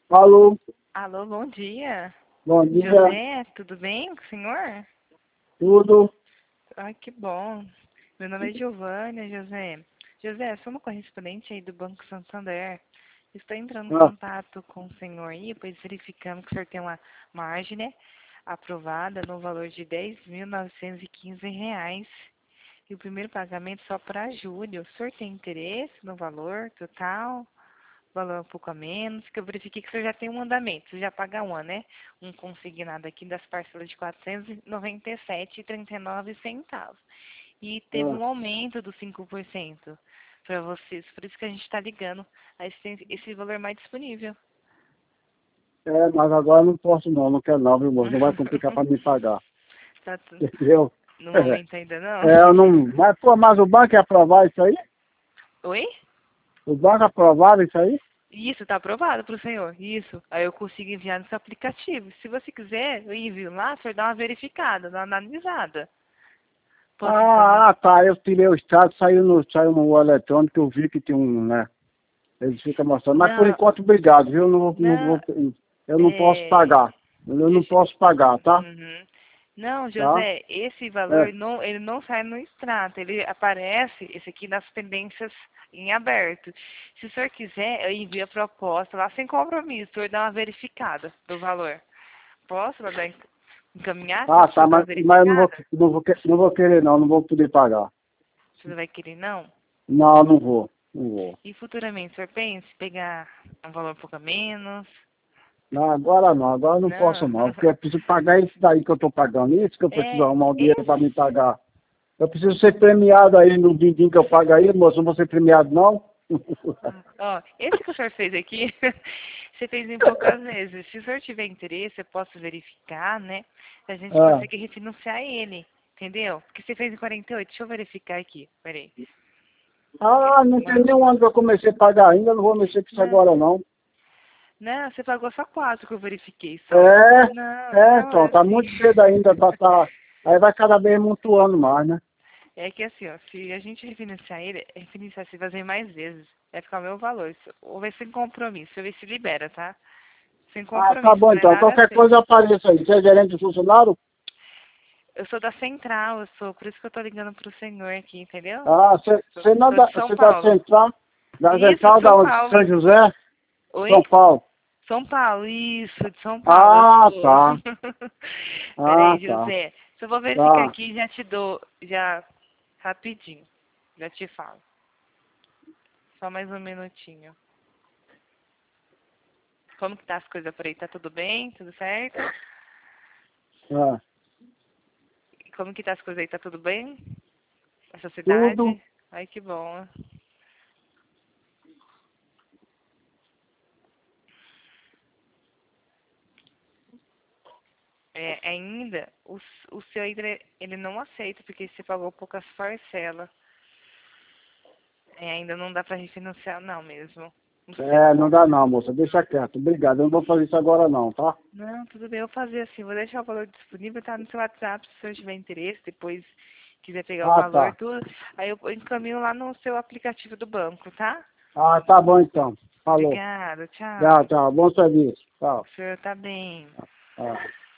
Alô, Alô, bom dia. bom dia, José, tudo bem com o senhor? tudo? Ai, que bom. Meu nome é Giovânia, José. José, sou uma correspondente aí do Banco Santander. Estou entrando em Ah, contato com o senhor aí, pois verificamos que o senhor tem uma margem, né, aprovada no valor de R$ 10.915. E o primeiro pagamento só para julho. O senhor tem interesse no valor total? Valor um pouco a menos, que eu verifiquei que o senhor já tem um andamento, você já paga um, né? Um consignado aqui das parcelas de R$ 497,39. E teve ah, um aumento dos 5% para vocês, por isso que a gente está ligando a esse valor mais disponível. mas agora não posso não quero não, viu, moço? Não vai complicar para me pagar, Tá entendeu? no momento ainda não? Eu não, mas o banco ia aprovar isso aí? Oi? O banco aprovava isso aí? Isso, tá aprovado para o senhor. Isso. Aí eu consigo enviar no seu aplicativo. Se você quiser, eu envio lá, o senhor dá uma verificada, dá uma analisada. Posso encaminhar? Tá, eu tirei o extrato, saiu no eletrônico, eu vi que tinha um, né? Eles ficam mostrando, mas por Não, enquanto, obrigado, viu? não, Eu não posso é, pagar, eu não deixa, posso pagar, tá? uhum. Não, Tá? José, esse É. valor não, ele não sai no extrato, ele aparece, esse aqui, nas pendências em aberto. Se o senhor quiser, eu envio a proposta lá sem compromisso, o senhor dá uma verificada do valor. Posso mandar encaminhar só para o Tá, senhor dar uma mas eu verificada? não vou querer não vou poder pagar. Você não vai querer, não? Não, não vou. E futuramente, o senhor pensa em pegar um valor um pouco a menos? Não, agora eu não posso Não. não, porque eu preciso pagar isso daí que eu estou pagando, isso que eu preciso É, arrumar o dinheiro para me esse. pagar. Eu preciso ser premiado aí no din que eu pago aí, moço, não vou ser premiado não? Ó, esse que o senhor fez aqui, você fez em poucas vezes. Se o senhor tiver interesse, eu posso verificar, né? Se a gente Ah, consegue refinanciar ele, entendeu? Porque você fez em 48, deixa eu verificar aqui, peraí. não tem nem um ano que eu comecei a pagar ainda, não vou mexer com isso Não, agora não. não, você pagou só 4 que eu verifiquei só. É, Não, não, então, é tá assim. muito cedo ainda, aí vai cada vez mutuando mais, né? É que assim, ó, se a gente refinanciar ele, refinanciar se fazer mais vezes, vai ficar o meu valor. Ou vai sem compromisso, eu ver se libera, tá? Sem Tá compromisso, bom não é então, nada qualquer assim. coisa eu apareço aí. Você é gerente de funcionário? Eu sou da Central, eu sou, por isso que eu tô ligando pro senhor aqui, entendeu? Você não Sou de São você da Paulo. Isso, central de da São onde? São Paulo. José? São Oi? Paulo. São Paulo, isso, de São Paulo, eu sou. Tá. Peraí, Tá. José. Se eu vou verificar Tá. aqui, já te dou, já, rapidinho. Já te falo. Só mais um minutinho. Como que tá as coisas por aí? Tá tudo bem? Tudo certo? Ah, Como que tá as coisas aí? Tá tudo bem? Essa tudo. cidade? Ai, que bom. É, ainda, o seu ainda, ele não aceita, porque você pagou poucas parcelas. É, ainda não dá pra refinanciar, não mesmo. O seu. Não dá não, moça. Deixa quieto. Obrigado. Eu não vou fazer isso agora não, tá? Não, tudo bem, eu vou fazer assim, vou deixar o valor disponível, tá no seu WhatsApp, se o senhor tiver interesse, depois quiser pegar o valor, Tá. tudo, aí eu encaminho lá no seu aplicativo do banco, tá? Tá bom então. Falou. Obrigada, Tchau, tchau. tchau. Bom serviço. Tchau. O senhor tá bem. Ah.